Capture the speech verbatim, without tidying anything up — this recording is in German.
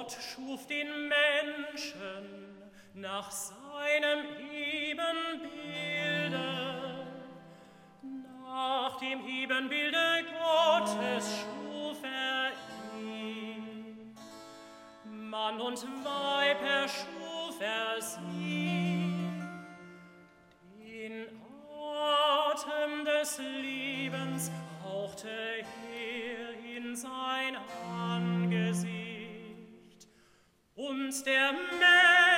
Gott schuf den Menschen nach seinem Ebenbilde. Nach dem Ebenbilde Gottes schuf er ihn. Mann und Weib erschuf er sie. Den Atem des Lebens hauchte er in sein Angesicht. Und der Mensch